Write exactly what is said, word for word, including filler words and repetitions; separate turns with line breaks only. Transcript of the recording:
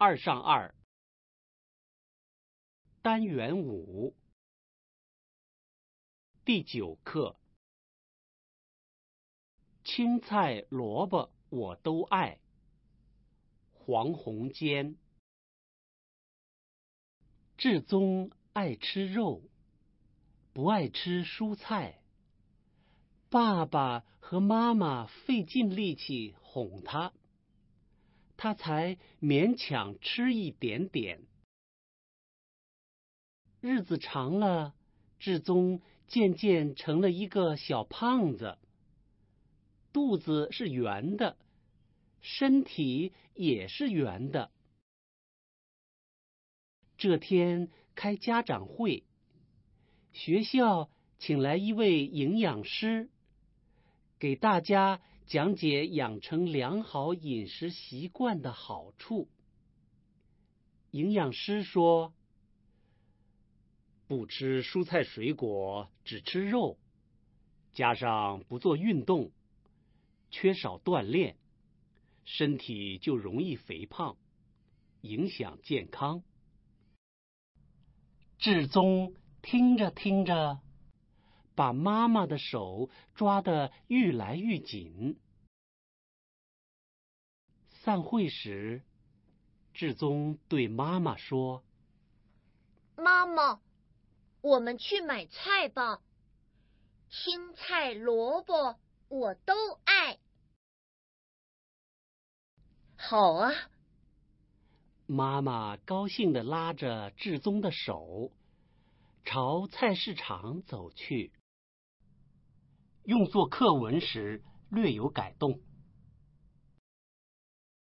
二上二单元五第九课。青菜萝卜我都爱。黄鸿坚。志宗爱吃肉，不爱吃蔬菜。爸爸和妈妈费尽力气哄他，他才勉强吃一点点。日子长了，志宗渐渐成了一个小胖子，肚子是圆的，身体也是圆的。这天开家长会，学校请来一位营养师，给大家讲解养成良好饮食习惯的好处。营养师说，不吃蔬菜水果，只吃肉，加上不做运动，缺少锻炼，身体就容易肥胖，影响健康。志宗听着听着，把妈妈的手抓得愈来愈紧。散会时，志宗对妈妈说：
妈妈，我们去买菜吧，青菜萝卜我都爱。好啊。
妈妈高兴地拉着志宗的手，朝菜市场走去。用作课文时略有改动。